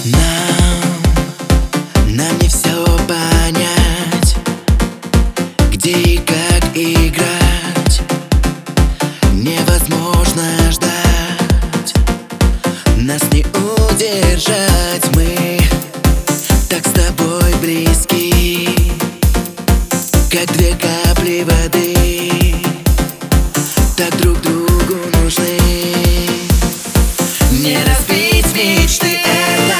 Нам не все понять, где и как играть. Невозможно ждать, нас не удержать. Мы так с тобой близки, как две капли воды, так друг другу нужны. Не разбить мечты — это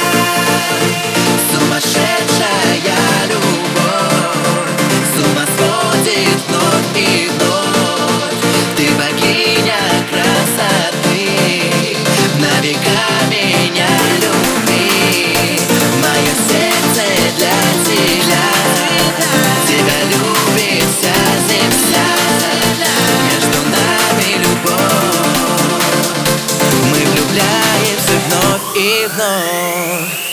сумасшедшая любовь. С ума сводит вновь и вновь. Ты богиня красоты, на века меня люби. Мое сердце для тебя, тебя любит вся земля. Между нами любовь, мы влюбляемся вновь и вновь.